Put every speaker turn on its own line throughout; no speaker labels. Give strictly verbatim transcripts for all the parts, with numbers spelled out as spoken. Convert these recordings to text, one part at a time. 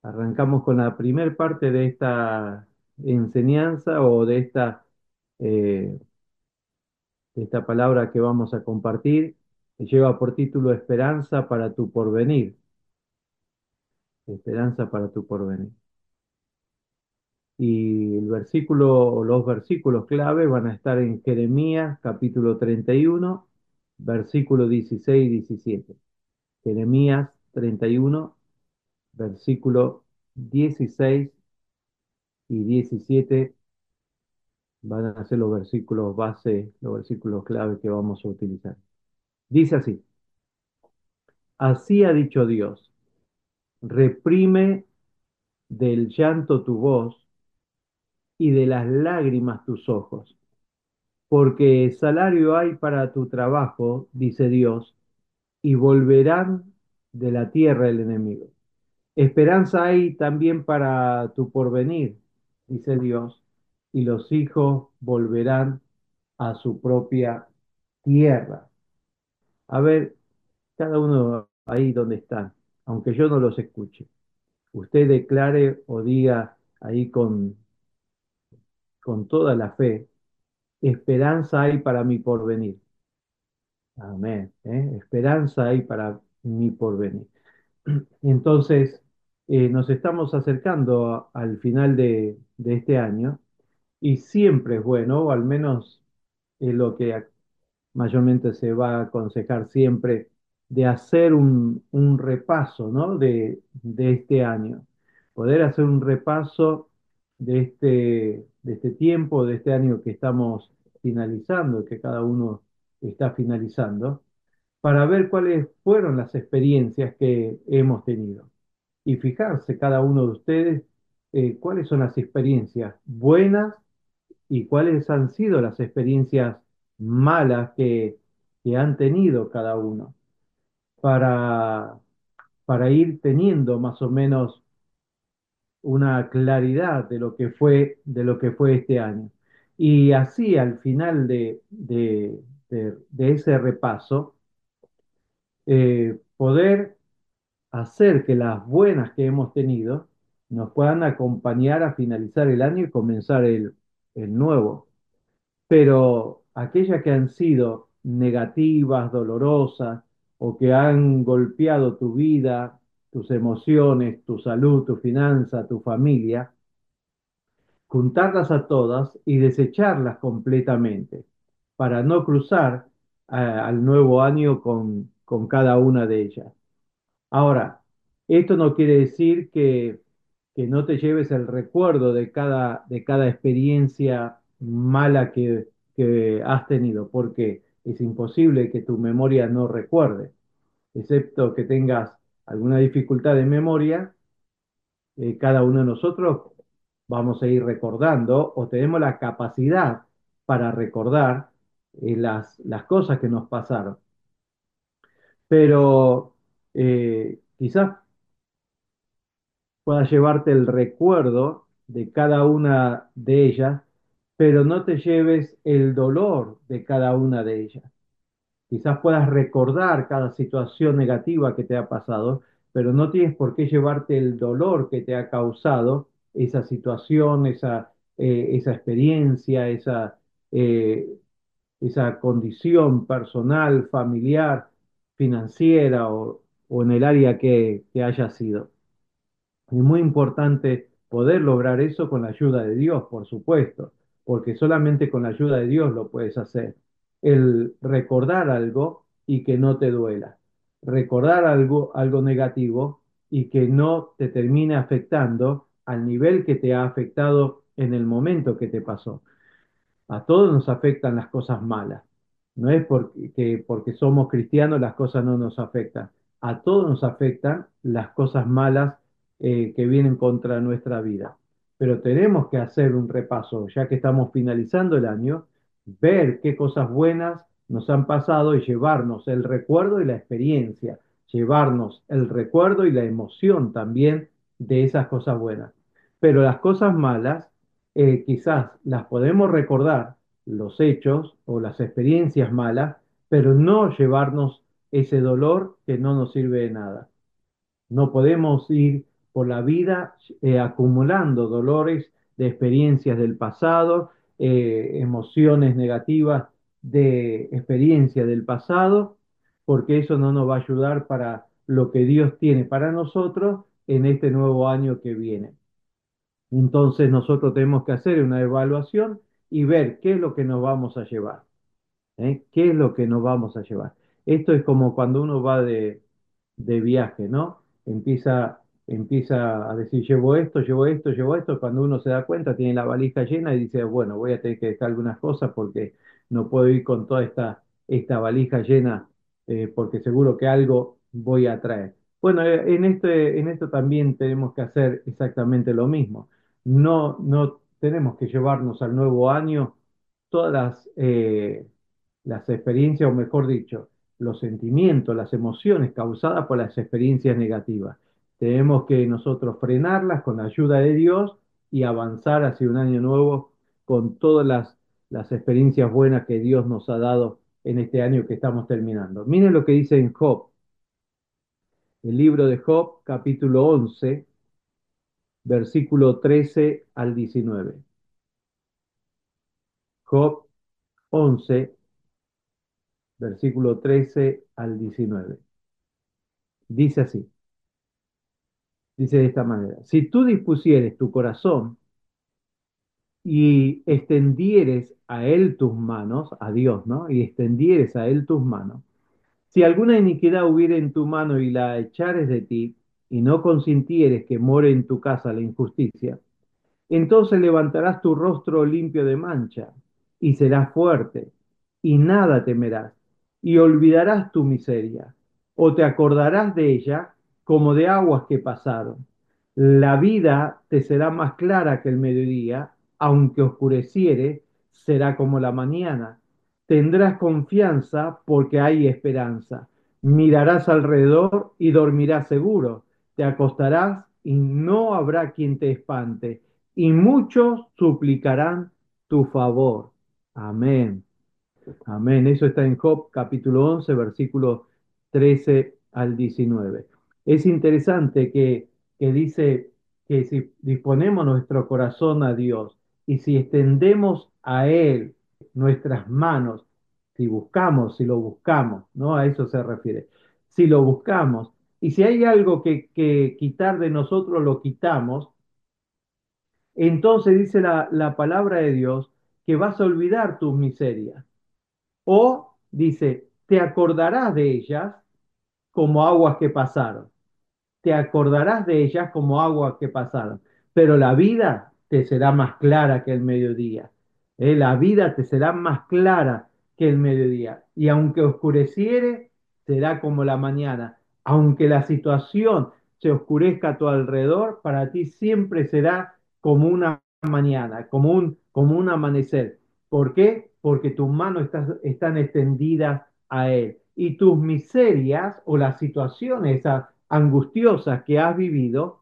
Arrancamos con la primer parte de esta enseñanza o de esta, eh, de esta palabra que vamos a compartir, que lleva por título Esperanza para tu porvenir. Esperanza para tu porvenir. Y el versículo o los versículos clave van a estar en Jeremías capítulo treinta y uno, versículo dieciséis y diecisiete. Jeremías treinta y uno, versículo dieciséis y diecisiete van a ser los versículos base, los versículos clave que vamos a utilizar. Dice así: Así ha dicho Dios, reprime del llanto tu voz y de las lágrimas tus ojos, porque salario hay para tu trabajo, dice Dios, y volverán de la tierra el enemigo. Esperanza hay también para tu porvenir, dice Dios, y los hijos volverán a su propia tierra. A ver, cada uno ahí donde están, aunque yo no los escuche. Usted declare o diga ahí con, con toda la fe, esperanza hay para mi porvenir. Amén. ¿eh? Esperanza hay para mi porvenir. Entonces, eh, nos estamos acercando a- al final de, de este año y siempre es bueno, o al menos es lo que mayormente se va a aconsejar siempre, de hacer un, un repaso, ¿no? de, de este año. Poder hacer un repaso de este, de este tiempo, de este año que estamos finalizando, que cada uno está finalizando, para ver cuáles fueron las experiencias que hemos tenido. Y fijarse cada uno de ustedes eh, cuáles son las experiencias buenas y cuáles han sido las experiencias malas que, que han tenido cada uno, para, para ir teniendo más o menos una claridad de lo que fue, de lo que fue este año. Y así al final de, de, de- de ese repaso, eh, poder hacer que las buenas que hemos tenido nos puedan acompañar a finalizar el año y comenzar el, el nuevo. Pero aquellas que han sido negativas, dolorosas o que han golpeado tu vida, tus emociones, tu salud, tu finanza, tu familia, juntarlas a todas y desecharlas completamente para no cruzar eh, al nuevo año con, con cada una de ellas. Ahora, esto no quiere decir que, que no te lleves el recuerdo de cada, de cada experiencia mala que, que has tenido, porque es imposible que tu memoria no recuerde, excepto que tengas alguna dificultad de memoria. Eh, cada uno de nosotros vamos a ir recordando o tenemos la capacidad para recordar eh, las, las cosas que nos pasaron. Pero eh, quizás puedas llevarte el recuerdo de cada una de ellas, pero no te lleves el dolor de cada una de ellas. Quizás puedas recordar cada situación negativa que te ha pasado, pero no tienes por qué llevarte el dolor que te ha causado esa situación, esa, eh, esa experiencia, esa, eh, esa condición personal, familiar, financiera o, o en el área que, que haya sido. Es muy importante poder lograr eso con la ayuda de Dios, por supuesto, porque solamente con la ayuda de Dios lo puedes hacer. El recordar algo y que no te duela. Recordar algo, algo negativo y que no te termine afectando al nivel que te ha afectado en el momento que te pasó. A todos nos afectan las cosas malas. No es porque, que porque somos cristianos las cosas no nos afectan. A todos nos afectan las cosas malas eh, que vienen contra nuestra vida. Pero tenemos que hacer un repaso, ya que estamos finalizando el año, ver qué cosas buenas nos han pasado y llevarnos el recuerdo y la experiencia, llevarnos el recuerdo y la emoción también de esas cosas buenas. Pero las cosas malas eh, quizás las podemos recordar, los hechos o las experiencias malas, pero no llevarnos ese dolor que no nos sirve de nada. No podemos ir por la vida eh, acumulando dolores de experiencias del pasado, eh, emociones negativas de experiencias del pasado, porque eso no nos va a ayudar para lo que Dios tiene para nosotros en este nuevo año que viene. Entonces nosotros tenemos que hacer una evaluación y ver qué es lo que nos vamos a llevar. ¿Eh? ¿Qué es lo que nos vamos a llevar? Esto es como cuando uno va de, de viaje, ¿no? Empieza, empieza a decir, llevo esto, llevo esto, llevo esto. Cuando uno se da cuenta, tiene la valija llena y dice, bueno, voy a tener que dejar algunas cosas porque no puedo ir con toda esta, esta valija llena, eh, porque seguro que algo voy a traer. Bueno, eh, en este, en esto también tenemos que hacer exactamente lo mismo. No, no tenemos que llevarnos al nuevo año todas las, eh, las experiencias, o mejor dicho, los sentimientos, las emociones causadas por las experiencias negativas. Tenemos que nosotros frenarlas con la ayuda de Dios y avanzar hacia un año nuevo con todas las, las experiencias buenas que Dios nos ha dado en este año que estamos terminando. Miren lo que dice en Job, el libro de Job, capítulo once, versículo trece al diecinueve. Job once, versículo trece al diecinueve. Dice así, dice de esta manera, si tú dispusieres tu corazón y extendieres a él tus manos, a Dios, ¿no? Y extendieres a él tus manos, si alguna iniquidad hubiere en tu mano y la echares de ti, y no consintieres que more en tu casa la injusticia, entonces levantarás tu rostro limpio de mancha, y serás fuerte, y nada temerás, y olvidarás tu miseria, o te acordarás de ella como de aguas que pasaron. La vida te será más clara que el mediodía, aunque oscureciere, será como la mañana. Tendrás confianza porque hay esperanza. Mirarás alrededor y dormirás seguro. Te acostarás y no habrá quien te espante y muchos suplicarán tu favor. Amén. Amén. Eso está en Job capítulo once, versículos trece al diecinueve. Es interesante que, que dice que si disponemos nuestro corazón a Dios y si extendemos a Él nuestras manos, si buscamos, si lo buscamos, ¿no? A eso se refiere. Si lo buscamos y si hay algo que, que quitar de nosotros, lo quitamos. Entonces dice la, la palabra de Dios que vas a olvidar tus miserias. O dice, te acordarás de ellas como aguas que pasaron. Te acordarás de ellas como aguas que pasaron. Pero la vida te será más clara que el mediodía. ¿Eh? La vida te será más clara que el mediodía. Y aunque oscureciere, será como la mañana. Aunque la situación se oscurezca a tu alrededor, para ti siempre será como una mañana, como un, como un amanecer. ¿Por qué? Porque tus manos están, están extendidas a Él. Y tus miserias o las situaciones esas angustiosas que has vivido,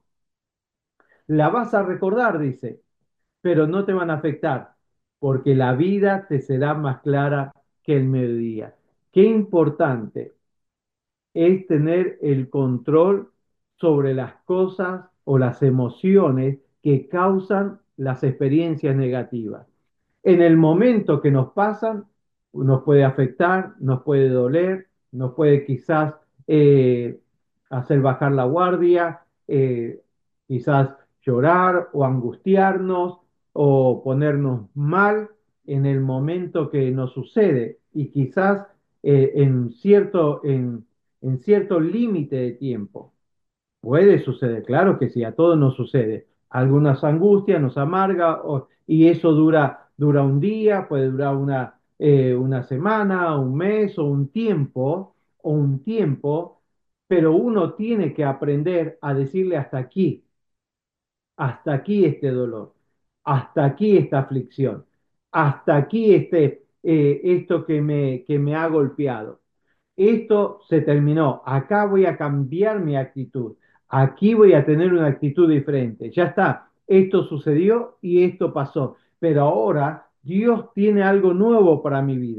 la vas a recordar, dice, pero no te van a afectar, porque la vida te será más clara que el mediodía. Qué importante es tener el control sobre las cosas o las emociones que causan las experiencias negativas. En el momento que nos pasan, nos puede afectar, nos puede doler, nos puede quizás eh, hacer bajar la guardia, eh, quizás llorar o angustiarnos o ponernos mal en el momento que nos sucede y quizás eh, en cierto, en, en cierto límite de tiempo. Puede suceder, claro que sí, a todos nos sucede. Algunas angustias nos amarga o- y eso dura, dura un día, puede durar una, eh, una semana, un mes o un tiempo, o un tiempo, pero uno tiene que aprender a decirle hasta aquí, hasta aquí este dolor, hasta aquí esta aflicción, hasta aquí este, eh, esto que me, que me ha golpeado. Esto se terminó, acá voy a cambiar mi actitud, aquí voy a tener una actitud diferente. Ya está, esto sucedió y esto pasó, pero ahora Dios tiene algo nuevo para mi vida.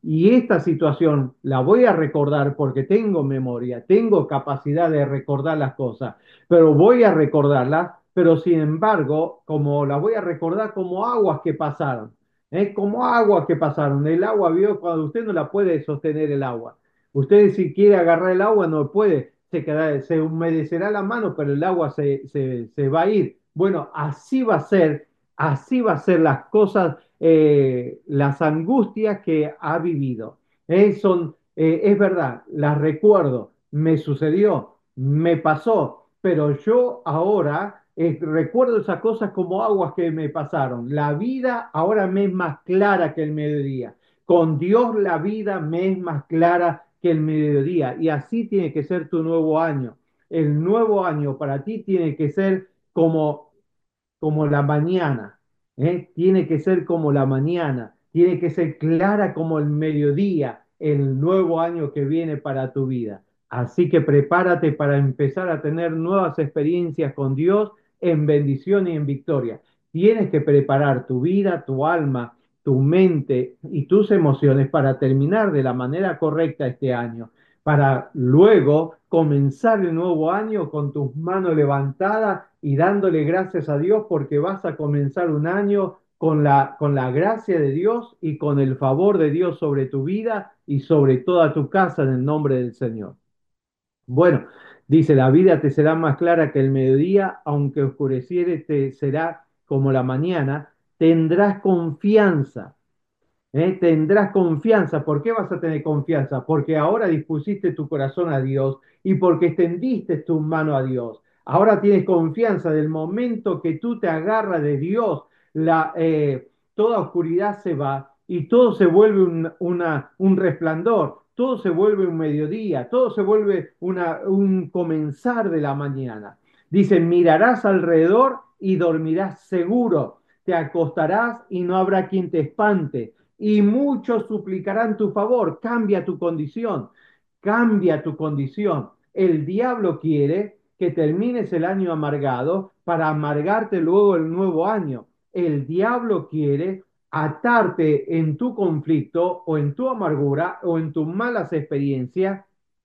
y esta situación la voy a recordar porque tengo memoria, tengo capacidad de recordar las cosas, pero voy a recordarlas, pero sin embargo, como las voy a recordar como aguas que pasaron, ¿eh? Como aguas que pasaron. El agua, vio, cuando usted no la puede sostener el agua. Usted si quiere agarrar el agua no puede, se, queda- se humedecerá la mano, pero el agua se, se, se va a ir. Bueno, así va a ser, así va a ser las cosas, eh, las angustias que ha vivido. Eh, son, eh, es verdad, las recuerdo, me sucedió, me pasó, pero yo ahora eh, recuerdo esas cosas como aguas que me pasaron. La vida ahora me es más clara que el mediodía. Con Dios la vida me es más clara que el mediodía. Y así tiene que ser tu nuevo año. El nuevo año para ti tiene que ser como como la mañana, ¿eh? Tiene que ser como la mañana, tiene que ser clara como el mediodía, el nuevo año que viene para tu vida. Así que prepárate para empezar a tener nuevas experiencias con Dios en bendición y en victoria. Tienes que preparar tu vida, tu alma, tu mente y tus emociones para terminar de la manera correcta este año, para luego comenzar el nuevo año con tus manos levantadas y dándole gracias a Dios porque vas a comenzar un año con la, con la gracia de Dios y con el favor de Dios sobre tu vida y sobre toda tu casa en el nombre del Señor. Bueno, dice, la vida te será más clara que el mediodía, aunque oscureciere te será como la mañana, tendrás confianza. ¿Eh? Tendrás confianza. ¿Por qué vas a tener confianza? Porque ahora dispusiste tu corazón a Dios y porque extendiste tu mano a Dios. Ahora tienes confianza del momento que tú te agarras de Dios, la, eh, toda oscuridad se va y todo se vuelve un, una, un resplandor, todo se vuelve un mediodía, todo se vuelve una, un comenzar de la mañana. Dice, mirarás alrededor y dormirás seguro, te acostarás y no habrá quien te espante y muchos suplicarán tu favor. Cambia tu condición, cambia tu condición. El diablo quiere que termines el año amargado para amargarte luego el nuevo año. El diablo quiere atarte en tu conflicto o en tu amargura o en tus malas experiencias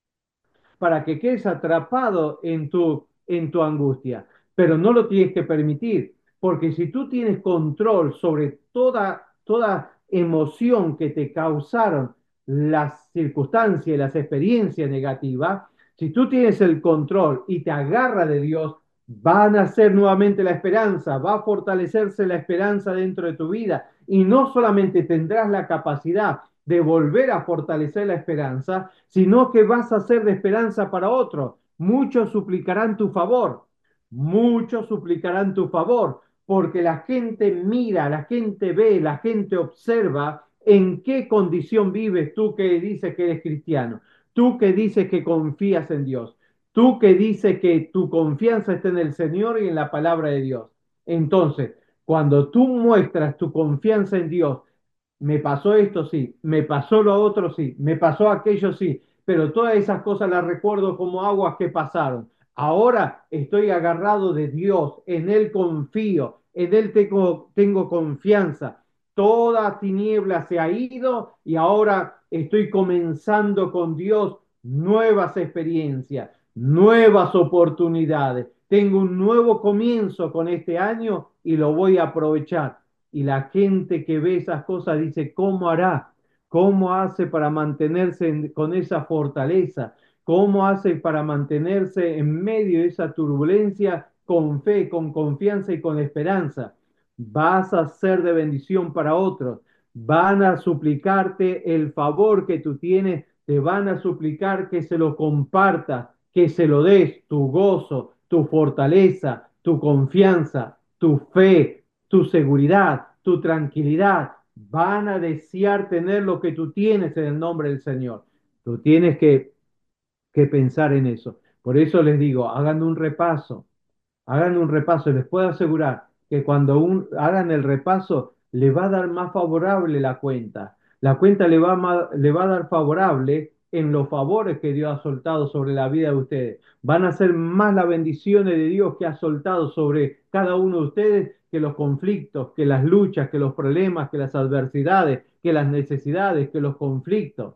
para que quedes atrapado en tu, en tu angustia. Pero no lo tienes que permitir, porque si tú tienes control sobre toda, toda emoción que te causaron las circunstancias y las experiencias negativas, si tú tienes el control y te agarra de Dios, va a nacer nuevamente la esperanza, va a fortalecerse la esperanza dentro de tu vida y no solamente tendrás la capacidad de volver a fortalecer la esperanza, sino que vas a ser de esperanza para otros. Muchos suplicarán tu favor, muchos suplicarán tu favor, porque la gente mira, la gente ve, la gente observa en qué condición vives tú que dices que eres cristiano, tú que dices que confías en Dios, tú que dices que tu confianza está en el Señor y en la palabra de Dios. Entonces, cuando tú muestras tu confianza en Dios, me pasó esto, sí, me pasó lo otro, sí, me pasó aquello, sí, pero todas esas cosas las recuerdo como aguas que pasaron. Ahora estoy agarrado de Dios, en Él confío, en Él tengo, tengo confianza. Toda tiniebla se ha ido y ahora estoy comenzando con Dios nuevas experiencias, nuevas oportunidades. Tengo un nuevo comienzo con este año y lo voy a aprovechar. Y la gente que ve esas cosas dice, ¿cómo hará? ¿Cómo hace para mantenerse en- con esa fortaleza? ¿Cómo hace para mantenerse en medio de esa turbulencia con fe, con confianza y con esperanza? Vas a ser de bendición para otros. Van a suplicarte el favor que tú tienes, te van a suplicar que se lo compartas, que se lo des, tu gozo, tu fortaleza, tu confianza, tu fe, tu seguridad, tu tranquilidad. Van a desear tener lo que tú tienes en el nombre del Señor. Tú tienes que, que pensar en eso. Por eso les digo, hagan un repaso, hagan un repaso. Les puedo asegurar que cuando un, hagan el repaso, le va a dar más favorable la cuenta. La cuenta le va, a, le va a dar favorable en los favores que Dios ha soltado sobre la vida de ustedes. Van a ser más las bendiciones de Dios que ha soltado sobre cada uno de ustedes que los conflictos, que las luchas, que los problemas, que las adversidades, que las necesidades, que los conflictos.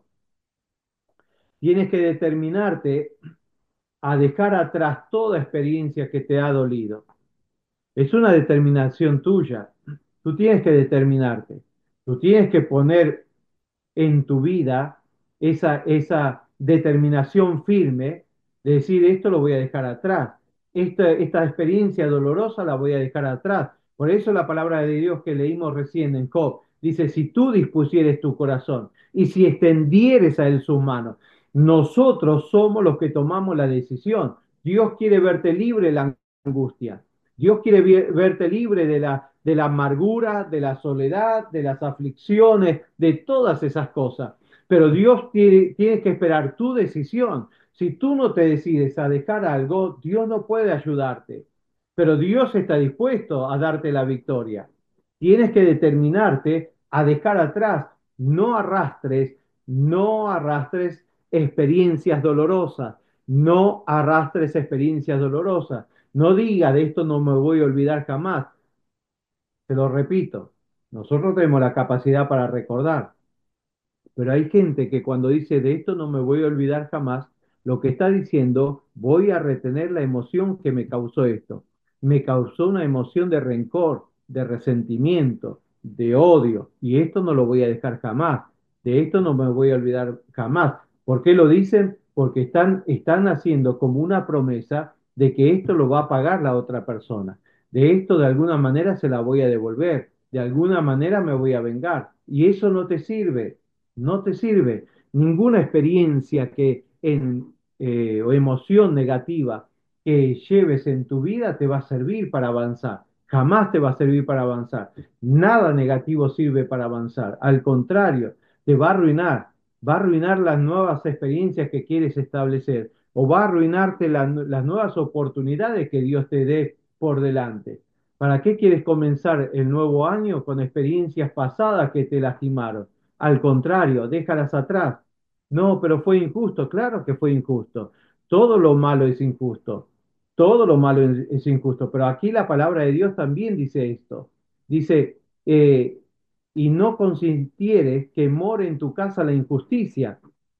Tienes que determinarte a dejar atrás toda experiencia que te ha dolido. Es una determinación tuya. Tú tienes que determinarte. Tú tienes que poner en tu vida esa, esa determinación firme de decir, esto lo voy a dejar atrás. Esta, esta experiencia dolorosa la voy a dejar atrás. Por eso la palabra de Dios que leímos recién en Job dice, si tú dispusieres tu corazón y si extendieres a él sus manos, nosotros somos los que tomamos la decisión. Dios quiere verte libre de la angustia. Dios quiere verte libre de la, de la amargura, de la soledad, de las aflicciones, de todas esas cosas. Pero Dios tiene, tiene que esperar tu decisión. Si tú no te decides a dejar algo, Dios no puede ayudarte. Pero Dios está dispuesto a darte la victoria. Tienes que determinarte a dejar atrás. No arrastres, no arrastres experiencias dolorosas. No arrastres experiencias dolorosas. No diga de esto no me voy a olvidar jamás. Te lo repito, nosotros tenemos la capacidad para recordar, pero hay gente que cuando dice de esto no me voy a olvidar jamás, lo que está diciendo, voy a retener la emoción que me causó esto. Me causó una emoción de rencor, de resentimiento, de odio, y esto no lo voy a dejar jamás. De esto no me voy a olvidar jamás. ¿Por qué lo dicen? Porque están, están haciendo como una promesa de que esto lo va a pagar la otra persona. De esto de alguna manera se la voy a devolver. De alguna manera me voy a vengar. Y eso no te sirve. No te sirve ninguna experiencia que en, eh, o emoción negativa que lleves en tu vida te va a servir para avanzar. Jamás te va a servir para avanzar. Nada negativo sirve para avanzar. Al contrario, te va a arruinar. Va a arruinar las nuevas experiencias que quieres establecer o va a arruinarte la- las nuevas oportunidades que Dios te dé por delante. ¿Para qué quieres comenzar el nuevo año con experiencias pasadas que te lastimaron? Al contrario, déjalas atrás. No, pero fue injusto. Claro que fue injusto. Todo lo malo es injusto. Todo lo malo es, es injusto. Pero aquí la palabra de Dios también dice esto. Dice, eh, y no consintieres que more en tu casa la injusticia.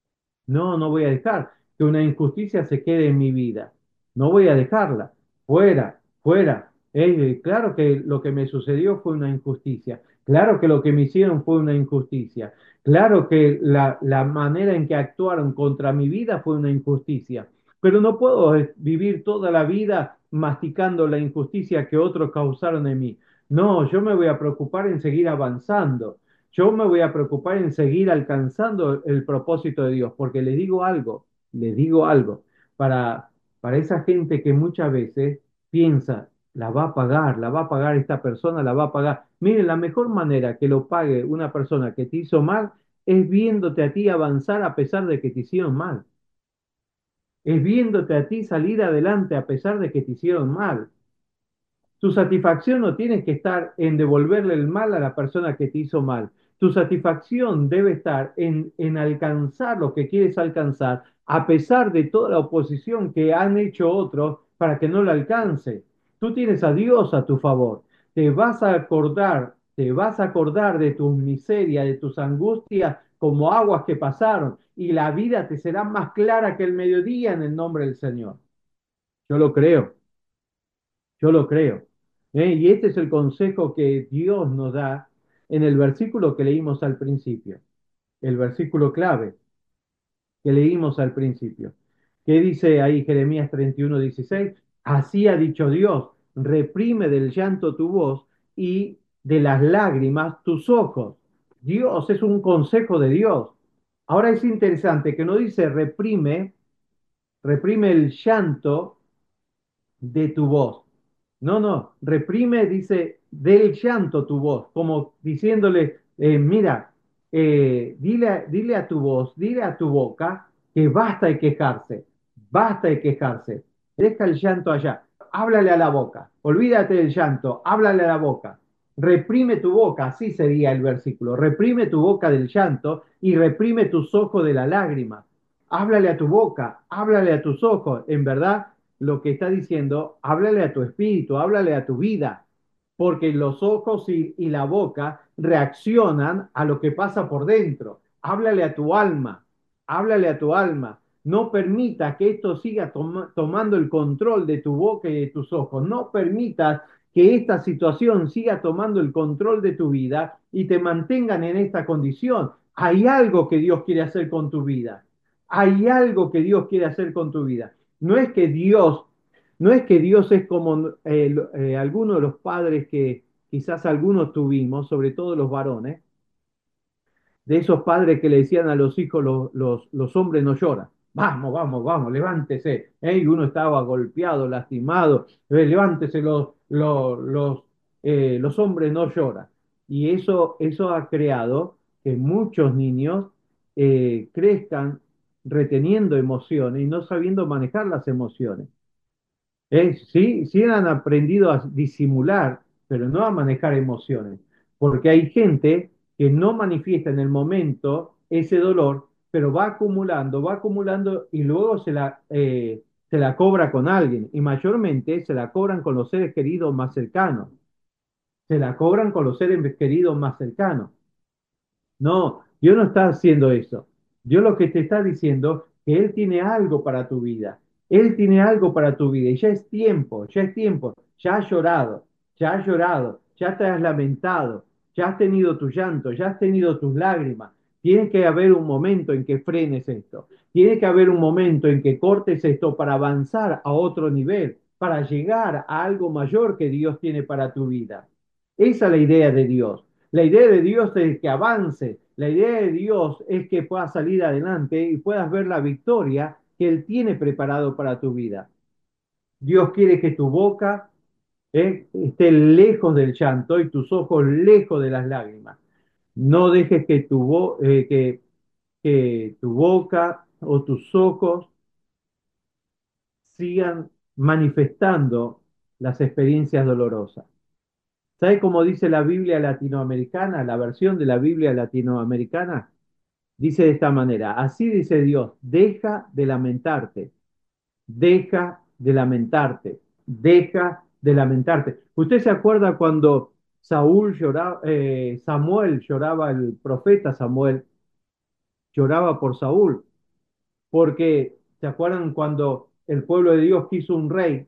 No, no voy a dejar que una injusticia se quede en mi vida. No voy a dejarla. Fuera, fuera. Eh, claro que lo que me sucedió fue una injusticia. Claro que lo que me hicieron fue una injusticia. Claro que la, la manera en que actuaron contra mi vida fue una injusticia. Pero no puedo eh, vivir toda la vida masticando la injusticia que otros causaron en mí. No, yo me voy a preocupar en seguir avanzando. Yo me voy a preocupar en seguir alcanzando el propósito de Dios, porque les digo algo, les digo algo, para, para esa gente que muchas veces piensa, la va a pagar, la va a pagar esta persona, la va a pagar. Miren, la mejor manera que lo pague una persona que te hizo mal es viéndote a ti avanzar a pesar de que te hicieron mal. Es viéndote a ti salir adelante a pesar de que te hicieron mal. Tu satisfacción no tiene que estar en devolverle el mal a la persona que te hizo mal. Tu satisfacción debe estar en, en alcanzar lo que quieres alcanzar, a pesar de toda la oposición que han hecho otros para que no lo alcance. Tú tienes a Dios a tu favor. Te vas a acordar, te vas a acordar de tus miserias, de tus angustias como aguas que pasaron, y la vida te será más clara que el mediodía en el nombre del Señor. Yo lo creo. Yo lo creo. ¿Eh? Y este es el consejo que Dios nos da en el versículo que leímos al principio, el versículo clave que leímos al principio. ¿Qué dice ahí Jeremías treinta y uno dieciséis? Así ha dicho Dios, reprime del llanto tu voz y de las lágrimas tus ojos. Dios es un consejo de Dios. Ahora es interesante que no dice reprime, reprime el llanto de tu voz. No, no, reprime, dice, del llanto tu voz, como diciéndole, eh, mira, eh, dile, dile a tu voz, dile a tu boca que basta de quejarse, basta de quejarse, deja el llanto allá, háblale a la boca, olvídate del llanto, háblale a la boca, reprime tu boca, así sería el versículo, reprime tu boca del llanto y reprime tus ojos de la lágrima. háblale a tu boca, háblale a tus ojos. En verdad, lo que está diciendo, háblale a tu espíritu, háblale a tu vida, porque los ojos y, y la boca reaccionan a lo que pasa por dentro. Háblale a tu alma, háblale a tu alma. No permita que esto siga tom tomando el control de tu boca y de tus ojos. No permitas que esta situación siga tomando el control de tu vida y te mantengan en esta condición. Hay algo que Dios quiere hacer con tu vida. Hay algo que Dios quiere hacer con tu vida. No es que Dios, no es que Dios es como eh, eh, algunos de los padres que quizás algunos tuvimos, sobre todo los varones, de esos padres que le decían a los hijos, los, los, los hombres no lloran. Vamos, vamos, vamos, levántese. ¿Eh? Y uno estaba golpeado, lastimado. Eh, levántese, los, los, los, eh, los hombres no lloran. Y eso, eso ha creado que muchos niños eh, crezcan reteniendo emociones y no sabiendo manejar las emociones. Eh, sí, sí han aprendido a disimular, pero no a manejar emociones, porque hay gente que no manifiesta en el momento ese dolor, pero va acumulando, va acumulando y luego se la, eh, se la cobra con alguien, y mayormente se la cobran con los seres queridos más cercanos, se la cobran con los seres queridos más cercanos. No, Dios no está haciendo eso. Dios lo que te está diciendo que Él tiene algo para tu vida. Él tiene algo para tu vida y ya es tiempo, ya es tiempo. Ya has llorado, ya has llorado, ya te has lamentado, ya has tenido tu llanto, ya has tenido tus lágrimas. Tiene que haber un momento en que frenes esto. Tiene que haber un momento en que cortes esto para avanzar a otro nivel, para llegar a algo mayor que Dios tiene para tu vida. Esa es la idea de Dios. La idea de Dios es que avance. La idea de Dios es que puedas salir adelante y puedas ver la victoria que Él tiene preparado para tu vida. Dios quiere que tu boca eh, esté lejos del llanto y tus ojos lejos de las lágrimas. No dejes que tu, bo eh, que, que tu boca o tus ojos sigan manifestando las experiencias dolorosas. ¿Sabe cómo dice la Biblia latinoamericana? La versión de la Biblia latinoamericana dice de esta manera, así dice Dios, deja de lamentarte, deja de lamentarte, deja de lamentarte. ¿Usted se acuerda cuando Saúl lloraba, eh, Samuel lloraba, el profeta Samuel lloraba por Saúl? Porque, ¿se acuerdan cuando el pueblo de Dios quiso un rey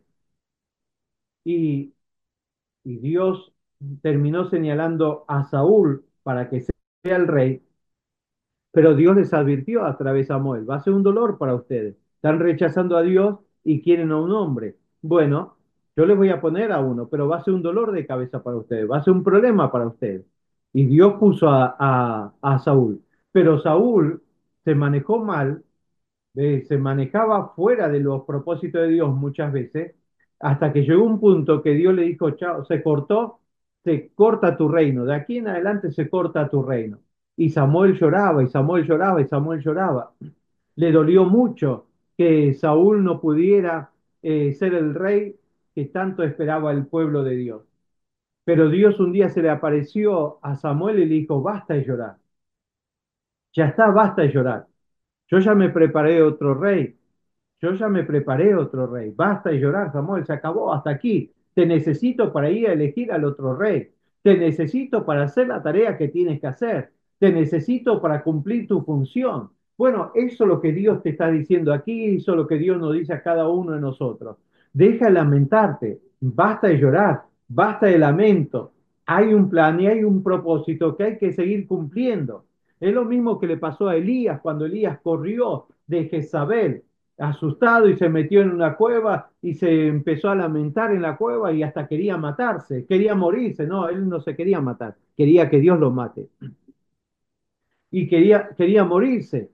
y, y Dios terminó señalando a Saúl para que sea el rey? Pero Dios les advirtió a través de Samuel, va a ser un dolor para ustedes. Están rechazando a Dios y quieren a un hombre. Bueno, yo les voy a poner a uno, pero va a ser un dolor de cabeza para ustedes, va a ser un problema para ustedes. Y Dios puso a, a, a Saúl. Pero Saúl se manejó mal, eh, se manejaba fuera de los propósitos de Dios muchas veces, hasta que llegó un punto que Dios le dijo, chao, se cortó, se corta tu reino, de aquí en adelante se corta tu reino. Y Samuel lloraba, y Samuel lloraba, y Samuel lloraba. Le dolió mucho que Saúl no pudiera eh, ser el rey que tanto esperaba el pueblo de Dios. Pero Dios un día se le apareció a Samuel y le dijo, basta de llorar, ya está, basta de llorar. Yo ya me preparé otro rey. Yo ya me preparé otro rey. Basta de llorar, Samuel, se acabó hasta aquí. Te necesito para ir a elegir al otro rey. Te necesito para hacer la tarea que tienes que hacer. Te necesito para cumplir tu función. Bueno, eso es lo que Dios te está diciendo aquí, eso es lo que Dios nos dice a cada uno de nosotros. Deja de lamentarte, basta de llorar, basta de lamento. Hay un plan y hay un propósito que hay que seguir cumpliendo. Es lo mismo que le pasó a Elías cuando Elías corrió de Jezabel asustado y se metió en una cueva y se empezó a lamentar en la cueva y hasta quería matarse, quería morirse. No, él no se quería matar, quería que Dios lo mate y quería, quería morirse.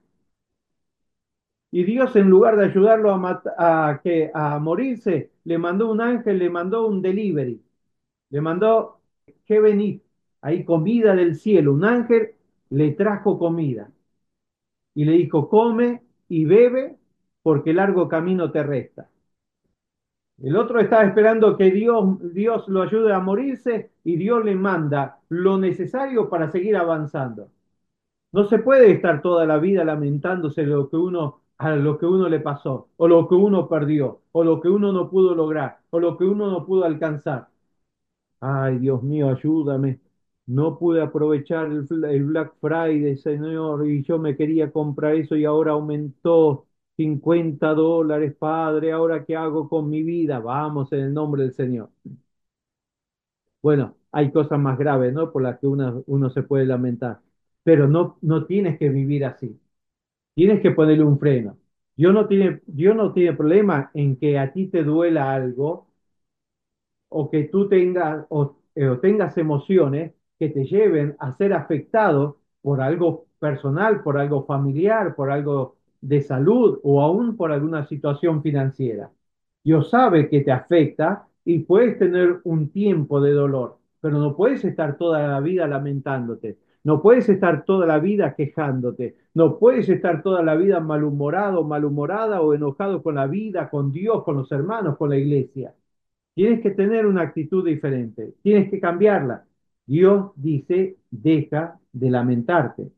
Y Dios, en lugar de ayudarlo a, mat- a, que, a morirse, le mandó un ángel, le mandó un delivery, le mandó que venir, ahí comida del cielo. Un ángel le trajo comida y le dijo, come y bebe porque largo camino te resta. El otro estaba esperando que Dios, Dios lo ayude a morirse y Dios le manda lo necesario para seguir avanzando. No se puede estar toda la vida lamentándose de lo que uno a lo que uno le pasó, o lo que uno perdió, o lo que uno no pudo lograr, o lo que uno no pudo alcanzar. Ay, Dios mío, ayúdame. No pude aprovechar el, fl- el Black Friday, Señor, y yo me quería comprar eso y ahora aumentó cincuenta dólares, Padre. ¿Ahora qué hago con mi vida? Vamos en el nombre del Señor. Bueno, hay cosas más graves, ¿no? Por las que uno, uno se puede lamentar. Pero no, no tienes que vivir así. Tienes que ponerle un freno. Dios no tiene, Dios no tiene problema en que a ti te duela algo o que tú tengas o, eh, o tengas emociones que te lleven a ser afectado por algo personal, por algo familiar, por algo de salud o aún por alguna situación financiera. Dios sabe que te afecta y puedes tener un tiempo de dolor, pero no puedes estar toda la vida lamentándote. No puedes estar toda la vida quejándote, no puedes estar toda la vida malhumorado, malhumorada o enojado con la vida, con Dios, con los hermanos, con la iglesia. Tienes que tener una actitud diferente, tienes que cambiarla. Dios dice, deja de lamentarte.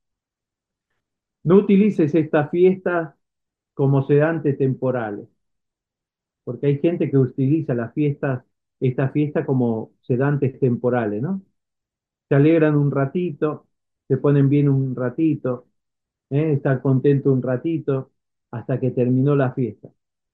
No utilices esta fiesta como sedante temporales, porque hay gente que utiliza las fiestas, esta fiesta como sedantes temporales, ¿no? Se alegran un ratito, se ponen bien un ratito, ¿eh? Estar contento un ratito, hasta que terminó la fiesta.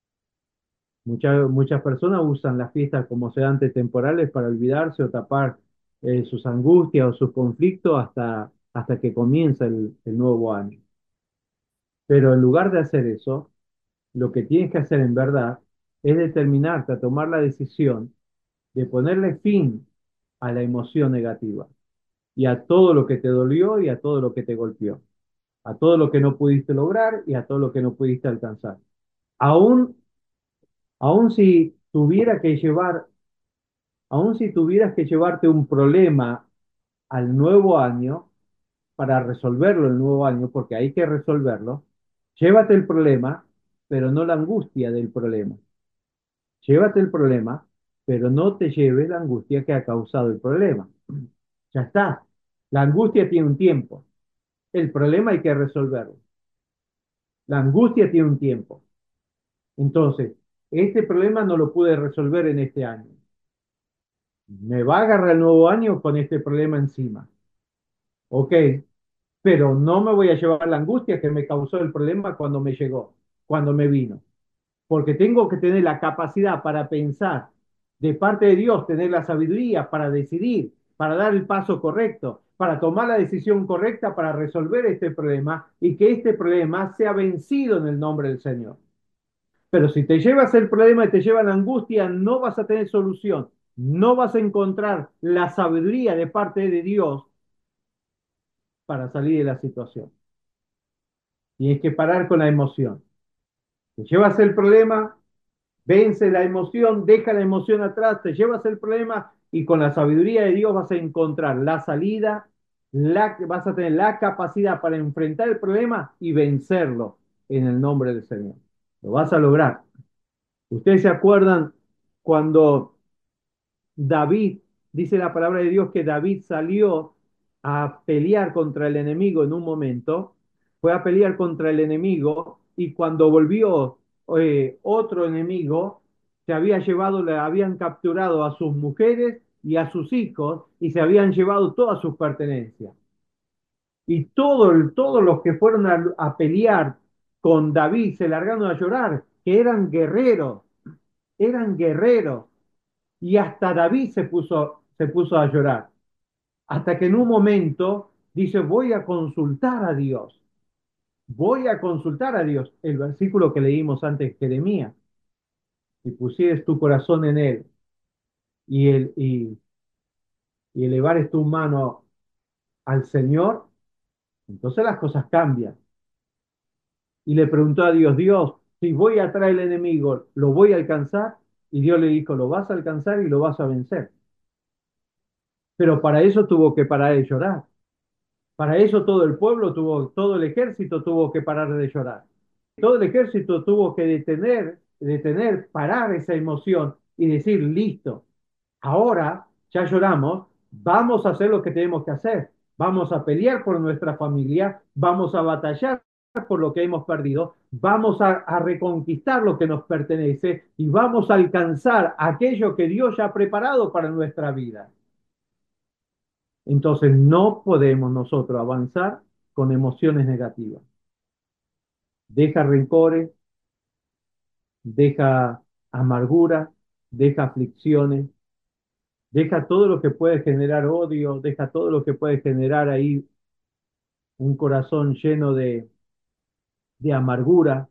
Muchas, muchas personas usan las fiestas como sedantes temporales para olvidarse o tapar eh, sus angustias o sus conflictos hasta, hasta que comienza el, el nuevo año. Pero en lugar de hacer eso, lo que tienes que hacer en verdad es determinarte a tomar la decisión de ponerle fin a la emoción negativa y a todo lo que te dolió y a todo lo que te golpeó, a todo lo que no pudiste lograr y a todo lo que no pudiste alcanzar. Aún, aún si tuviera que llevar Aun si tuvieras que llevarte un problema al nuevo año para resolverlo el nuevo año, porque hay que resolverlo, llévate el problema, pero no la angustia del problema. Llévate el problema, pero no te lleves la angustia que ha causado el problema. Ya está. La angustia tiene un tiempo. El problema hay que resolverlo. La angustia tiene un tiempo. Entonces, este problema no lo pude resolver en este año. Me va a agarrar el nuevo año con este problema encima. Ok, pero no me voy a llevar la angustia que me causó el problema cuando me llegó, cuando me vino, porque tengo que tener la capacidad para pensar de parte de Dios, tener la sabiduría para decidir, para dar el paso correcto, para tomar la decisión correcta para resolver este problema y que este problema sea vencido en el nombre del Señor. Pero si te llevas el problema y te lleva la angustia, no vas a tener solución, no vas a encontrar la sabiduría de parte de Dios para salir de la situación. Tienes que parar con la emoción. Te llevas el problema, vence la emoción, deja la emoción atrás, te llevas el problema y con la sabiduría de Dios vas a encontrar la salida, la, vas a tener la capacidad para enfrentar el problema y vencerlo en el nombre del Señor. Lo vas a lograr. Ustedes se acuerdan cuando David, dice la palabra de Dios que David salió a pelear contra el enemigo en un momento, fue a pelear contra el enemigo y cuando volvió eh, otro enemigo, se había llevado, le habían capturado a sus mujeres y a sus hijos y se habían llevado todas sus pertenencias. Y todo el- todos los que fueron a, a pelear con David se largaron a llorar, que eran guerreros, eran guerreros. Y hasta David se puso, se puso a llorar. Hasta que en un momento dice, voy a consultar a Dios. Voy a consultar a Dios. El versículo que leímos antes, Jeremías. Si pusieres tu corazón en él y, el, y, y elevares tu mano al Señor, entonces las cosas cambian. Y le preguntó a Dios, Dios, si voy a traer el enemigo, ¿lo voy a alcanzar? Y Dios le dijo, lo vas a alcanzar y lo vas a vencer. Pero para eso tuvo que parar de llorar. Para eso todo el pueblo tuvo, todo el ejército tuvo que parar de llorar. Todo el ejército tuvo que detener, detener, parar esa emoción y decir, listo, ahora ya lloramos, vamos a hacer lo que tenemos que hacer. Vamos a pelear por nuestra familia, vamos a batallar por lo que hemos perdido, vamos a, a reconquistar lo que nos pertenece y vamos a alcanzar aquello que Dios ya ha preparado para nuestra vida. Entonces no podemos nosotros avanzar con emociones negativas. Deja rencores, deja amargura, deja aflicciones, deja todo lo que puede generar odio, deja todo lo que puede generar ahí un corazón lleno de, de amargura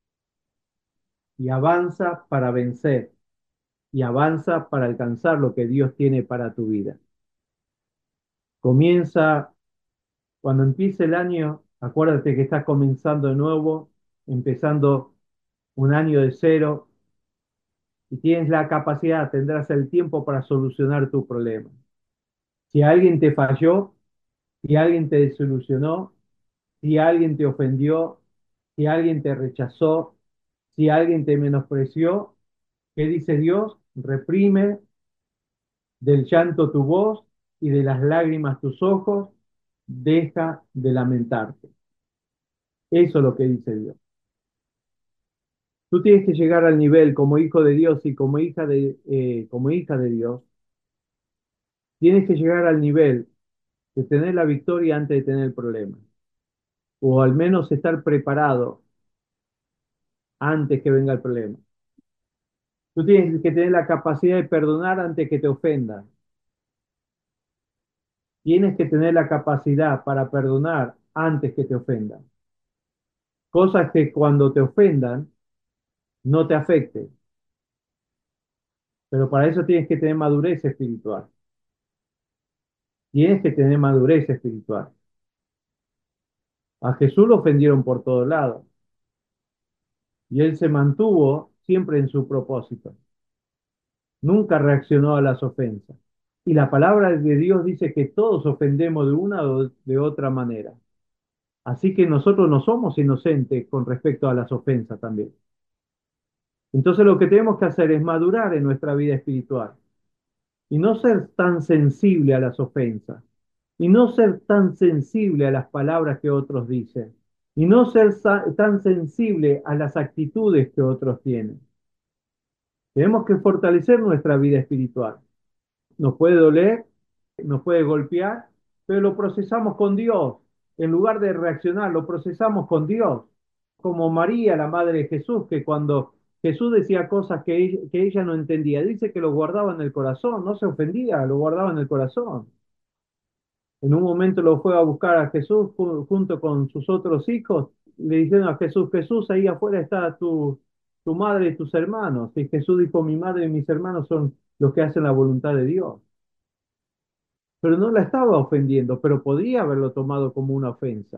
y avanza para vencer y avanza para alcanzar lo que Dios tiene para tu vida. Comienza, cuando empiece el año, acuérdate que estás comenzando de nuevo, empezando un año de cero y tienes la capacidad, tendrás el tiempo para solucionar tu problema. Si alguien te falló, si alguien te desilusionó, si alguien te ofendió, si alguien te rechazó, si alguien te menospreció, ¿qué dice Dios? Reprime del llanto tu voz y de las lágrimas tus ojos, deja de lamentarte. Eso es lo que dice Dios. Tú tienes que llegar al nivel como hijo de Dios y como hija de, eh, como hija de Dios, tienes que llegar al nivel de tener la victoria antes de tener el problema, o al menos estar preparado antes que venga el problema. Tú tienes que tener la capacidad de perdonar antes que te ofendan. Tienes que tener la capacidad para perdonar antes que te ofendan. Cosas que cuando te ofendan no te afecten. Pero para eso tienes que tener madurez espiritual. Tienes que tener madurez espiritual. A Jesús lo ofendieron por todos lados y él se mantuvo siempre en su propósito. Nunca reaccionó a las ofensas. Y la palabra de Dios dice que todos ofendemos de una o de otra manera. Así que nosotros no somos inocentes con respecto a las ofensas también. Entonces lo que tenemos que hacer es madurar en nuestra vida espiritual y no ser tan sensible a las ofensas y no ser tan sensible a las palabras que otros dicen y no ser tan sensible a las actitudes que otros tienen. Tenemos que fortalecer nuestra vida espiritual. Nos puede doler, nos puede golpear, pero lo procesamos con Dios. En lugar de reaccionar, lo procesamos con Dios. Como María, la madre de Jesús, que cuando Jesús decía cosas que ella, que ella no entendía, dice que lo guardaba en el corazón, no se ofendía, lo guardaba en el corazón. En un momento lo fue a buscar a Jesús junto con sus otros hijos, le dijeron a Jesús, Jesús, ahí afuera está tu, tu madre y tus hermanos. Y Jesús dijo, mi madre y mis hermanos son los que hacen la voluntad de Dios. Pero no la estaba ofendiendo, pero podría haberlo tomado como una ofensa.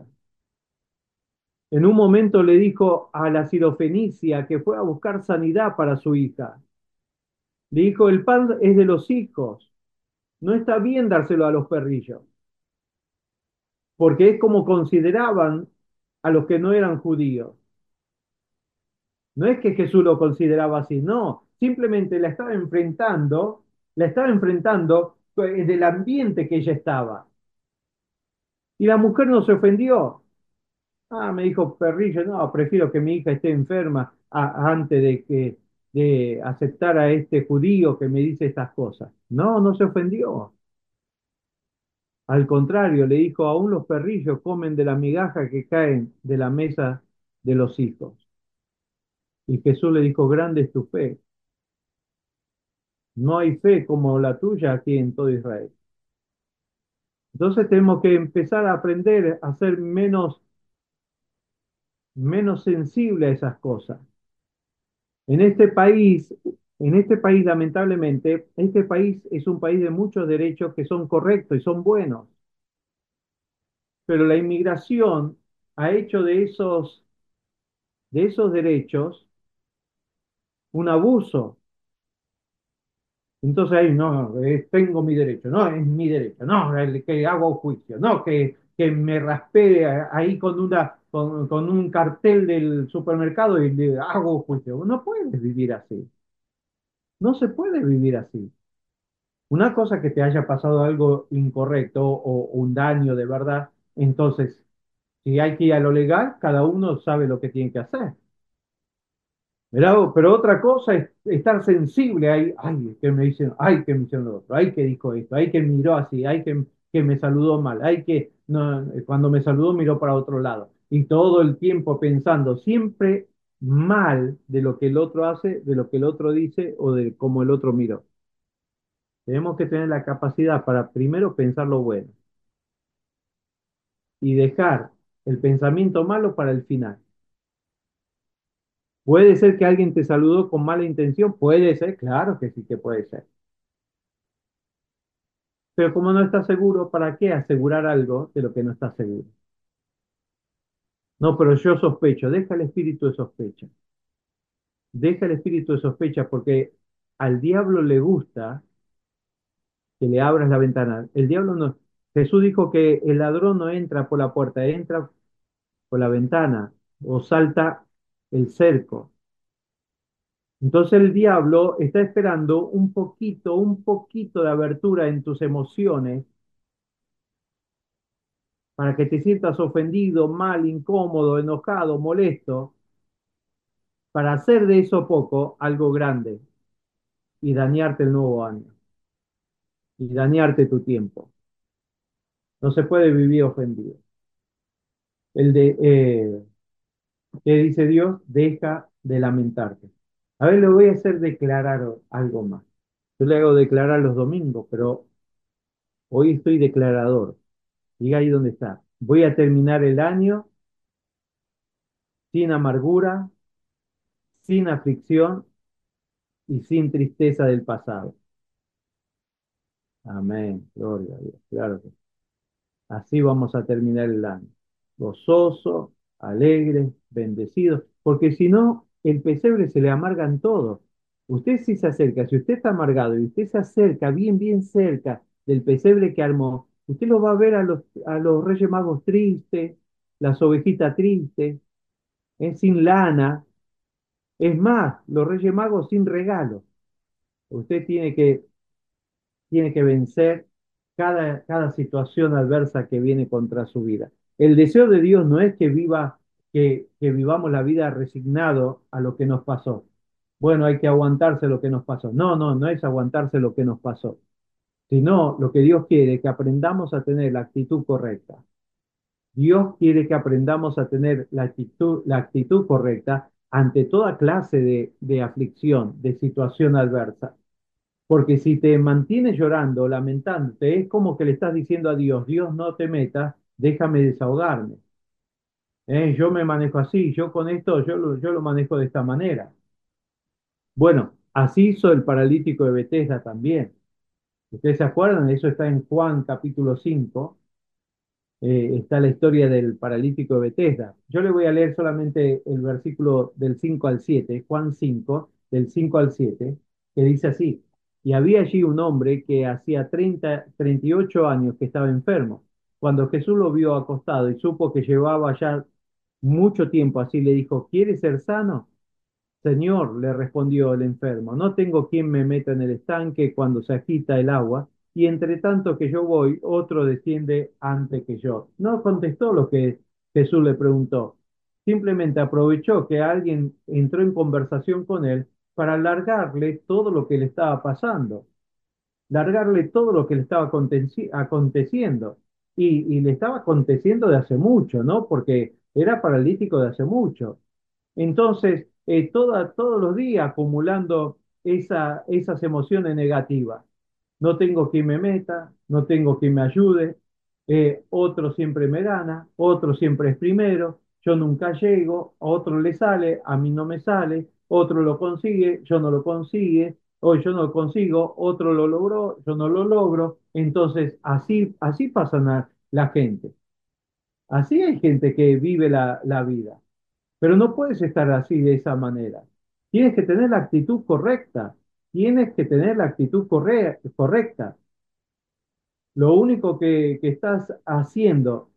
En un momento le dijo a la sirofenicia que fue a buscar sanidad para su hija. Le dijo, el pan es de los hijos, no está bien dárselo a los perrillos, porque es como consideraban a los que no eran judíos. No es que Jesús lo consideraba así, no, simplemente la estaba enfrentando, la estaba enfrentando del ambiente que ella estaba. Y la mujer no se ofendió. Ah, me dijo Perrillo, no, prefiero que mi hija esté enferma a- antes de que de aceptar a este judío que me dice estas cosas. No, no se ofendió. Al contrario, le dijo, aún los perrillos comen de la migaja que caen de la mesa de los hijos. Y Jesús le dijo, grande es tu fe. No hay fe como la tuya aquí en todo Israel. Entonces tenemos que empezar a aprender a ser menos, menos sensible a esas cosas. En este país, en este país, lamentablemente, este país es un país de muchos derechos que son correctos y son buenos, pero la inmigración ha hecho de esos, de esos derechos un abuso. Entonces ahí no, eh, tengo mi derecho, no, es mi derecho, no, el que hago juicio, no, que, que me raspee ahí con una, con, con un cartel del supermercado y le hago juicio. No puedes vivir así, no se puede vivir así. Una cosa que te haya pasado algo incorrecto o un daño de verdad, entonces, Si hay que ir a lo legal, cada uno sabe lo que tiene que hacer. Pero, pero otra cosa es estar sensible. Ay, ay, que me dicen, ay, que me hicieron lo otro, ay, que dijo esto, ay, que miró así, ay, que, que me saludó mal, ay, que no, cuando me saludó miró para otro lado. Y todo el tiempo pensando siempre mal de lo que el otro hace, de lo que el otro dice o de cómo el otro miró. Tenemos que tener la capacidad para primero pensar lo bueno y dejar el pensamiento malo para el final. ¿Puede ser que alguien te saludó con mala intención? Puede ser, claro que sí que puede ser. Pero como no estás seguro, ¿para qué asegurar algo de lo que no estás seguro? No, pero yo sospecho. Deja el espíritu de sospecha. Deja el espíritu de sospecha porque al diablo le gusta que le abras la ventana. El diablo no. Jesús dijo que el ladrón no entra por la puerta, entra por la ventana o salta el cerco. Entonces el diablo está esperando un poquito, un poquito de abertura en tus emociones para que te sientas ofendido, mal, incómodo, enojado, molesto, para hacer de eso poco algo grande y dañarte el nuevo año y dañarte tu tiempo. No se puede vivir ofendido. El de, eh, ¿qué dice Dios? Deja de lamentarte. A ver, le voy a hacer declarar algo más. Yo le hago declarar los domingos, pero hoy estoy declarador. Diga ahí dónde está. Voy a terminar el año sin amargura, sin aflicción y sin tristeza del pasado. Amén. Gloria a Dios. Claro que sí. Así vamos a terminar el año. Gozoso, alegre, bendecido. Porque si no, el pesebre se le amargan todos. Usted si se acerca, si usted está amargado y usted se acerca bien, bien cerca del pesebre que armó, usted lo va a ver a los, a los Reyes Magos tristes, las ovejitas tristes, eh, sin lana. Es más, los Reyes Magos sin regalo. Usted tiene que tiene que vencer cada, cada situación adversa que viene contra su vida. El deseo de Dios no es que viva, que, que vivamos la vida resignado a lo que nos pasó. Bueno, hay que aguantarse lo que nos pasó. No, no, no es aguantarse lo que nos pasó, sino lo que Dios quiere, que aprendamos a tener la actitud correcta. Dios quiere que aprendamos a tener la actitud, la actitud correcta ante toda clase de, de aflicción, de situación adversa. Porque si te mantienes llorando, lamentándote, es como que le estás diciendo a Dios, Dios no te metas, déjame desahogarme. Eh, yo me manejo así, yo con esto, yo lo, yo lo manejo de esta manera. Bueno, así hizo el paralítico de Betesda también. ¿Ustedes se acuerdan? Eso está en Juan capítulo cinco. Eh, está la historia del paralítico de Betesda. Yo le voy a leer solamente el versículo del cinco al siete, Juan cinco, del cinco al siete, que dice así: y había allí un hombre que hacía treinta, treinta y ocho años que estaba enfermo. Cuando Jesús lo vio acostado y supo que llevaba ya mucho tiempo así, le dijo, ¿quieres ser sano? Señor, le respondió el enfermo, no tengo quien me meta en el estanque cuando se agita el agua, y entre tanto que yo voy, otro desciende antes que yo. No contestó lo que Jesús le preguntó, simplemente aprovechó que alguien entró en conversación con él para alargarle todo lo que le estaba pasando, largarle todo lo que le estaba aconteci- aconteciendo. Y, y le estaba aconteciendo de hace mucho, ¿no? Porque era paralítico de hace mucho. Entonces, eh, toda- todos los días acumulando esa, esas emociones negativas. No tengo quien me meta, no tengo quien me ayude, eh, otro siempre me gana, otro siempre es primero, yo nunca llego, a otro le sale, a mí no me sale, otro lo consigue, yo no lo consigue, o yo no lo consigo, otro lo logró, yo no lo logro. Entonces, así, así pasa la, la gente. Así hay gente que vive la, la vida. Pero no puedes estar así de esa manera. Tienes que tener la actitud correcta. Tienes que tener la actitud corre- correcta. Lo único que, que estás haciendo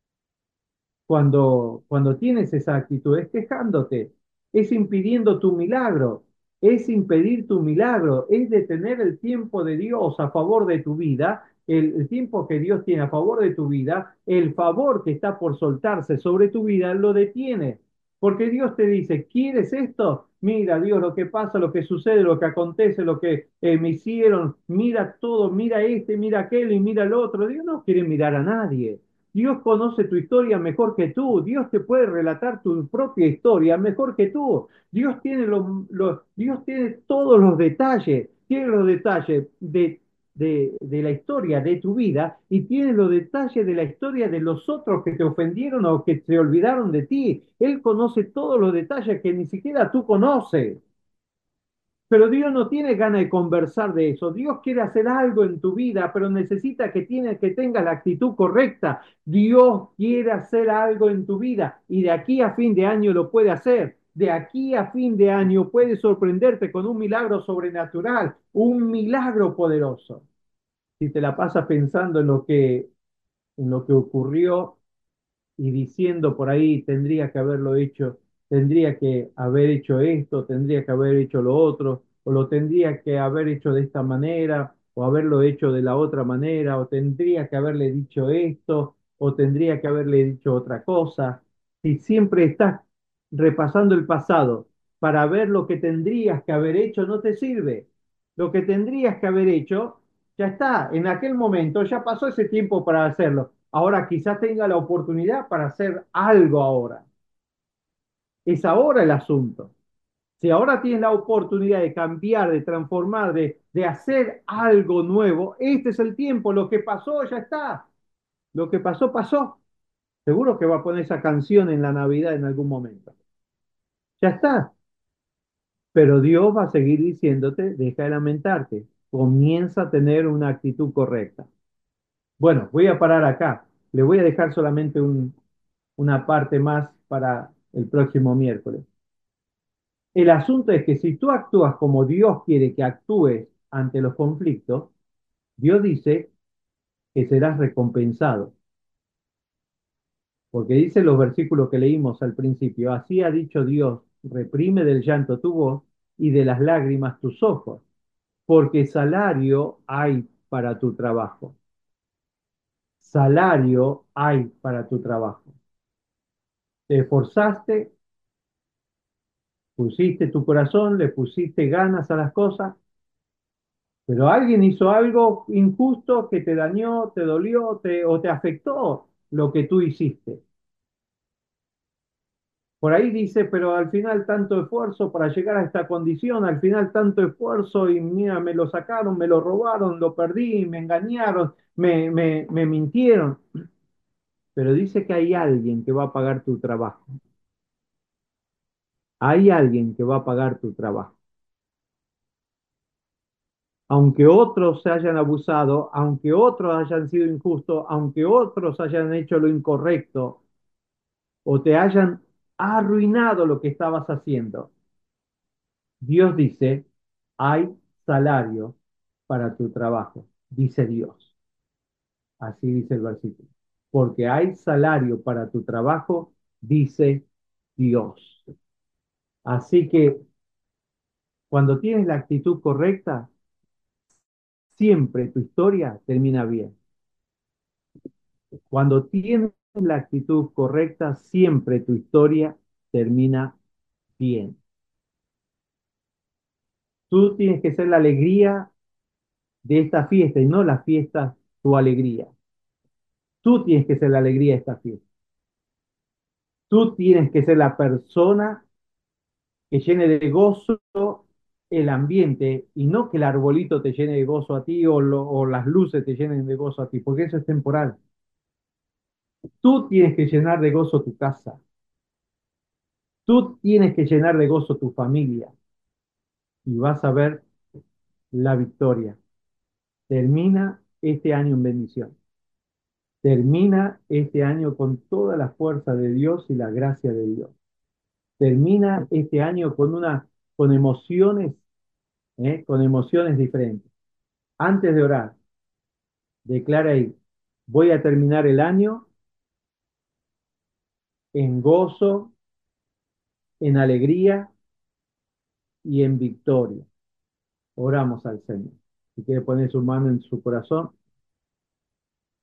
cuando, cuando tienes esa actitud es quejándote, es impidiendo tu milagro, es impedir tu milagro, es detener el tiempo de Dios a favor de tu vida el, el tiempo que Dios tiene a favor de tu vida, el favor que está por soltarse sobre tu vida, lo detiene. Porque Dios te dice, ¿quieres esto? Mira, Dios, lo que pasa, lo que sucede, lo que acontece, lo que eh, me hicieron, mira todo, mira este, mira aquel y mira el otro. Dios no quiere mirar a nadie. Dios conoce tu historia mejor que tú. Dios te puede relatar tu propia historia mejor que tú. Dios tiene, lo- lo- Dios tiene todos los detalles. Tiene los detalles de, de, de la historia de tu vida y tiene los detalles de la historia de los otros que te ofendieron o que se olvidaron de ti. Él conoce todos los detalles que ni siquiera tú conoces. Pero Dios no tiene ganas de conversar de eso. Dios quiere hacer algo en tu vida, pero necesita que, tiene, que tengas la actitud correcta. Dios quiere hacer algo en tu vida y de aquí a fin de año lo puede hacer. De aquí a fin de año puede sorprenderte con un milagro sobrenatural, un milagro poderoso. Si te la pasas pensando en lo que, en lo que ocurrió y diciendo por ahí, tendría que haberlo hecho, tendría que haber hecho esto, tendría que haber hecho lo otro, o lo tendría que haber hecho de esta manera, o haberlo hecho de la otra manera, o tendría que haberle dicho esto, o tendría que haberle dicho otra cosa. Si siempre estás repasando el pasado para ver lo que tendrías que haber hecho, no te sirve. Lo que tendrías que haber hecho, ya está, en aquel momento ya pasó ese tiempo para hacerlo. Ahora quizás tenga la oportunidad para hacer algo ahora. Es ahora el asunto. Si ahora tienes la oportunidad de cambiar, de transformar, de, de hacer algo nuevo, este es el tiempo. Lo que pasó ya está. Lo que pasó, pasó. Seguro que va a poner esa canción en la Navidad en algún momento. Ya está. Pero Dios va a seguir diciéndote, deja de lamentarte. Comienza a tener una actitud correcta. Bueno, voy a parar acá. Le voy a dejar solamente un, una parte más para el próximo miércoles. El asunto es que si tú actúas como Dios quiere que actúes ante los conflictos, Dios dice que serás recompensado. Porque dice los versículos que leímos al principio, así ha dicho Dios, reprime del llanto tu voz y de las lágrimas tus ojos, porque salario hay para tu trabajo. Salario hay para tu trabajo. Te esforzaste, pusiste tu corazón, le pusiste ganas a las cosas, pero alguien hizo algo injusto que te dañó, te dolió, te, o te afectó lo que tú hiciste. Por ahí dice, pero al final tanto esfuerzo para llegar a esta condición, al final tanto esfuerzo y mira, me lo sacaron, me lo robaron, lo perdí, me engañaron, me, me, me mintieron. Pero dice que hay alguien que va a pagar tu trabajo. Hay alguien que va a pagar tu trabajo. Aunque otros se hayan abusado, aunque otros hayan sido injustos, aunque otros hayan hecho lo incorrecto o te hayan arruinado lo que estabas haciendo, Dios dice, hay salario para tu trabajo, dice Dios. Así dice el versículo. Porque hay salario para tu trabajo, dice Dios. Así que cuando tienes la actitud correcta, siempre tu historia termina bien. Cuando tienes la actitud correcta, siempre tu historia termina bien. Tú tienes que ser la alegría de esta fiesta y no la fiesta tu alegría. Tú tienes que ser la alegría de esta fiesta. Tú tienes que ser la persona que llene de gozo el ambiente y no que el arbolito te llene de gozo a ti o, lo- o las luces te llenen de gozo a ti, porque eso es temporal. Tú tienes que llenar de gozo tu casa. Tú tienes que llenar de gozo tu familia y vas a ver la victoria. Termina este año en bendición. Termina este año con toda la fuerza de Dios y la gracia de Dios. Termina este año con una, con emociones, ¿eh? Con emociones diferentes. Antes de orar, declara ahí, voy a terminar el año en gozo, en alegría y en victoria. Oramos al Señor. Si quiere poner su mano en su corazón.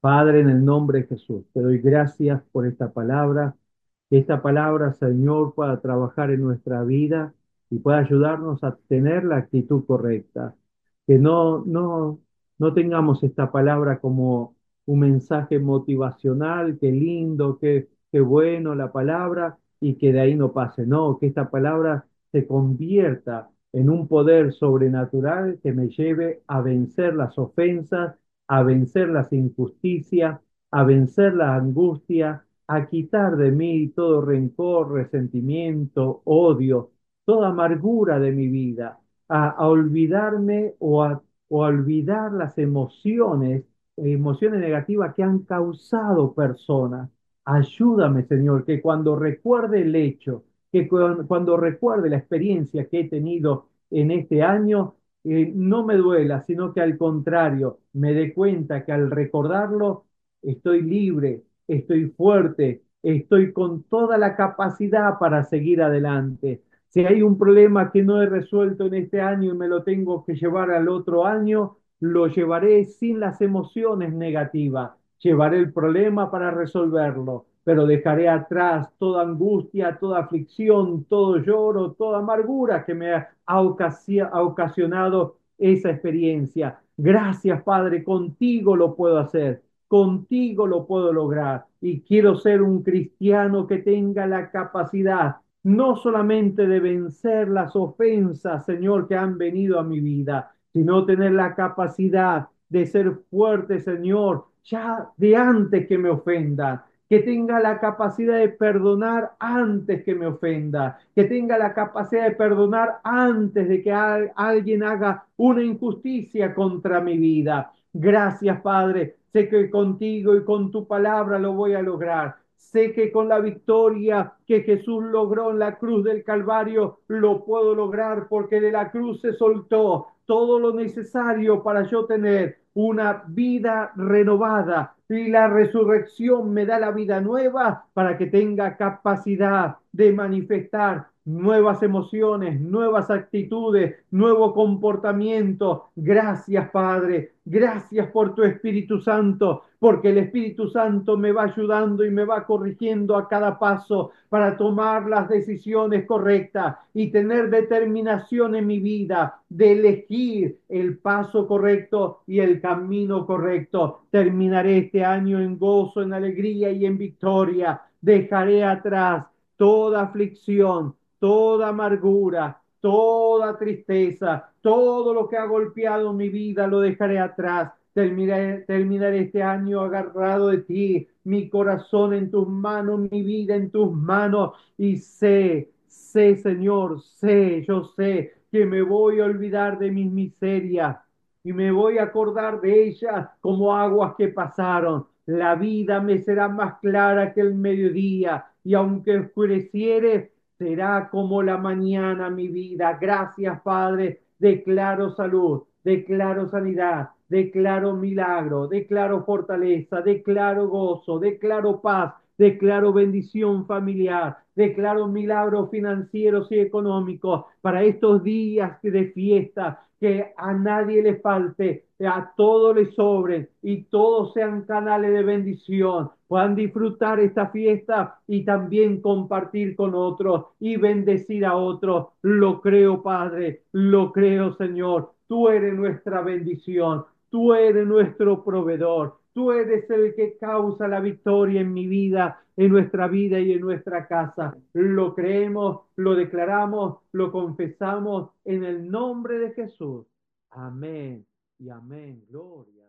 Padre, en el nombre de Jesús, te doy gracias por esta palabra, que esta palabra, Señor, pueda trabajar en nuestra vida y pueda ayudarnos a tener la actitud correcta. Que no, no, no tengamos esta palabra como un mensaje motivacional, qué lindo, qué, qué bueno la palabra, y que de ahí no pase. No, que esta palabra se convierta en un poder sobrenatural que me lleve a vencer las ofensas, a vencer las injusticias, a vencer la angustia, a quitar de mí todo rencor, resentimiento, odio, toda amargura de mi vida, a, a olvidarme o a, o a olvidar las emociones, emociones negativas que han causado personas. Ayúdame, Señor, que cuando recuerde el hecho, que cu- cuando recuerde la experiencia que he tenido en este año, eh, no me duela, sino que al contrario, me dé cuenta que al recordarlo estoy libre, estoy fuerte, estoy con toda la capacidad para seguir adelante. Si hay un problema que no he resuelto en este año y me lo tengo que llevar al otro año, lo llevaré sin las emociones negativas. Llevaré el problema para resolverlo, pero dejaré atrás toda angustia, toda aflicción, todo lloro, toda amargura que me ha, ocasi- ha ocasionado esa experiencia. Gracias, Padre, contigo lo puedo hacer, contigo lo puedo lograr y quiero ser un cristiano que tenga la capacidad no solamente de vencer las ofensas, Señor, que han venido a mi vida, sino tener la capacidad de ser fuerte, Señor, ya de antes que me ofendan, que tenga la capacidad de perdonar antes que me ofenda, que tenga la capacidad de perdonar antes de que al- alguien haga una injusticia contra mi vida. Gracias, Padre. Sé que contigo y con tu palabra lo voy a lograr. Sé que con la victoria que Jesús logró en la cruz del Calvario lo puedo lograr porque de la cruz se soltó todo lo necesario para yo tener una vida renovada y la resurrección me da la vida nueva para que tenga capacidad de manifestar nuevas emociones, nuevas actitudes, nuevo comportamiento. Gracias, Padre. Gracias por tu Espíritu Santo, porque el Espíritu Santo me va ayudando y me va corrigiendo a cada paso para tomar las decisiones correctas y tener determinación en mi vida de elegir el paso correcto y el camino correcto. Terminaré este año en gozo, en alegría y en victoria. Dejaré atrás toda aflicción, toda amargura, toda tristeza, todo lo que ha golpeado mi vida lo dejaré atrás. Terminaré, terminaré este año agarrado de ti, mi corazón en tus manos, mi vida en tus manos. Y sé, sé, Señor, sé, yo sé que me voy a olvidar de mis miserias y me voy a acordar de ellas como aguas que pasaron. La vida me será más clara que el mediodía y aunque oscureciere, será como la mañana mi vida. Gracias, Padre. Declaro salud, declaro sanidad, declaro milagro, declaro fortaleza, declaro gozo, declaro paz, declaro bendición familiar, declaro milagros financieros y económicos para estos días de fiesta, que a nadie le falte, a todos le sobren y todos sean canales de bendición, puedan disfrutar esta fiesta y también compartir con otros y bendecir a otros. Lo creo, Padre, lo creo, Señor. Tú eres nuestra bendición, tú eres nuestro proveedor, tú eres el que causa la victoria en mi vida, en nuestra vida y en nuestra casa. Lo creemos, lo declaramos, lo confesamos en el nombre de Jesús. Amén y amén. Gloria.